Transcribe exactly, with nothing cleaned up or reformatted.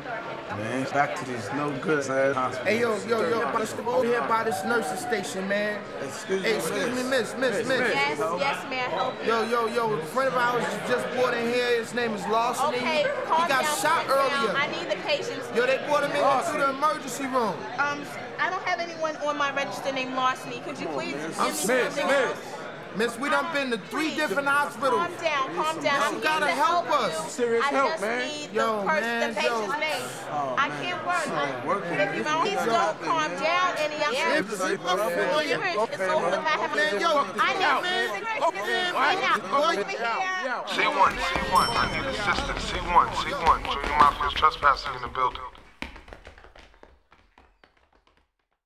Man, back to these no good ass hospitals. Hey, yo, yo, yo, let's go over here by this nursing station, man. Excuse Hey, me, excuse me, miss. miss, miss, miss. Yes, yes, may I help you? Yo, yo, yo, a friend of ours just brought in here. His name is Lawson. Okay, he, calm he got down, shot calm earlier. down. I need the patient's Yo, they name. brought him in into the emergency room. Um, I don't have anyone on my register named Larceny. Could you please give me I'm something else? Miss, we done been to three Please, different hospitals. Calm down, calm down. You I'm gotta here to help help us. you. Serious I help, just man. need Yo, the person, man, the patient's yo. name. Oh, I man. can't work. Son, working. If you please don't calm down any, I'm Yeah, serious. it's over for you. It's over if I have Man, a yo, I need man. cigarettes right now. Boy, Over here. C one, C one, I need assistance. C one, C one, Junior Mafia is trespassing in the building.